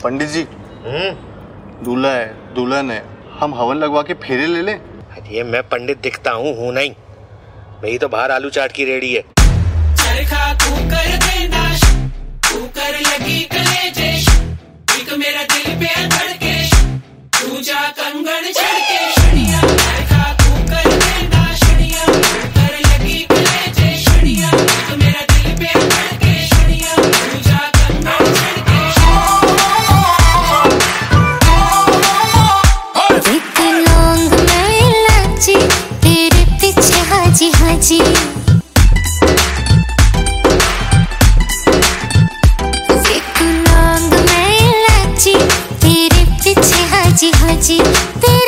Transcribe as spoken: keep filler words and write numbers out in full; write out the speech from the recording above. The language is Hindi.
पंडित जी, दूल्हा है, दुल्हन है, हम हवन लगवा के फेरे ले लें? ये मैं पंडित दिखता हूँ हूँ नहीं, मेरी तो बाहर आलू चाट की रेडी है। चरखा कुकर देना, कुकर लगी कलेजेश, एक मेरा दिल पे धड़के, तू जा कंगन छड़के, शनिया चरखा कुकर देना, शनिया कुकर लगी कलेजेश, शनिया एक मेरा दिल पे धड़के, शनिया तू जा कंगन छड़के। एक लौंग में इलायची, तेरे पीछे हाजी हाजी, एक लौंग में इलायची, तेरे पीछे हाजी हाजी।